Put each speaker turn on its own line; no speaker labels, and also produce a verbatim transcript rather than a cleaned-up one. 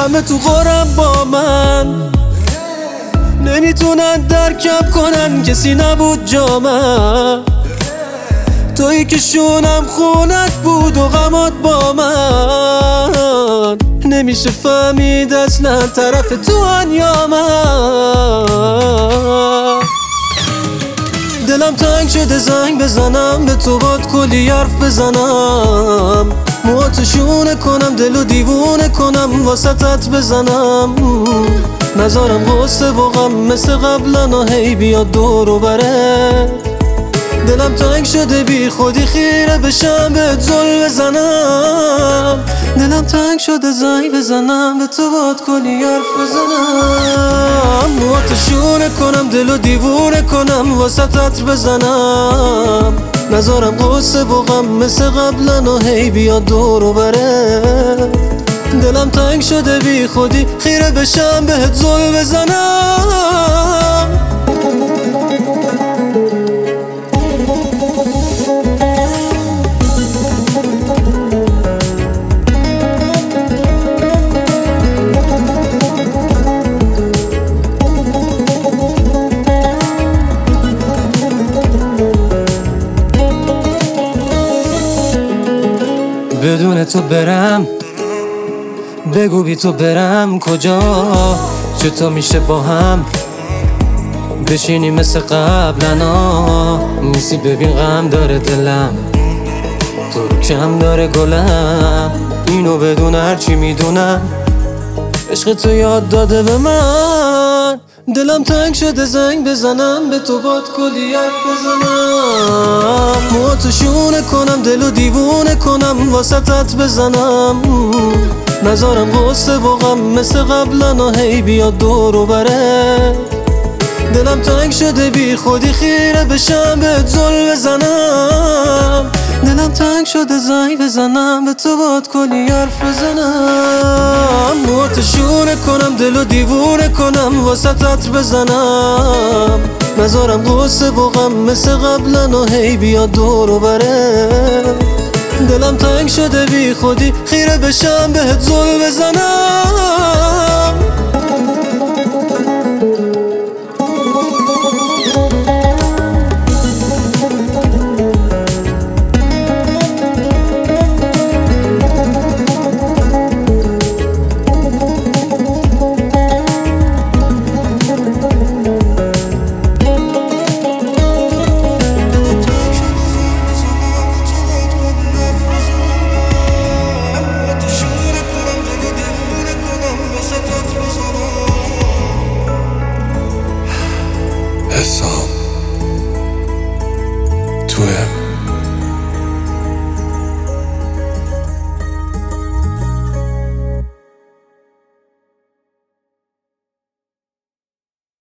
همه تو غرم با من، نمیتونن درکم کنن کسی نبود جا من. تویی که شونم خونت بود و غمات با من، نمیشه فهمید اصلا طرف تو ان یا من. دلم تنگ شده زنگ بزنم به تو، باد کلی حرف بزنم، موهاتو شونه کنم، دلو دیوونه کنم، واسطت بزنم، نذارم غصه و غم مثل قبلا هی بیاد دور و بره. دلم تنگ شده بی خودی خیره بشم بهت زل بزنم، دلم تنگ شده زنگ بزنم به تو، باد کلی حرف بزنم، موهاتو شونه کنم، دلو دیوونه کنم، واسطت بزنم، نذارم غصه و غم مثل قبلا هی بیاد دور و بره. دلم تنگ شده بی خودی خیره بشم بهت زل بزنم. بدون تو برم، بگو بی تو برم کجا، چطور میشه با هم بشینی مثل قبلنا. نیستی ببین غم داره دلم، تو رو کم داره گلم، اینو بدون هرچی میدونم عشق تو یاد داده به من. دلم تنگ شده زنگ بزنم به تو، باد کلی حرف بزنم، موهاتو شونه کنم، دلو دیوونه کنم، واسطت بزنم، نذارم غصه و غم مثل قبلا هی بیاد دور و بره. دلم تنگ شده بی خودی خیره بشم بهت زل بزنم، دلم تنگ شده زنگ بزنم به تو، باد کلی حرف بزنم، موهاتو شونه کنم، دلو دیوونه کنم، واسطت بزنم، نذارم غصه و غم مثل قبلا هی بیاد دور و بره. دلم تنگ شده بی خودی خیره بشم بهت زل بزنم.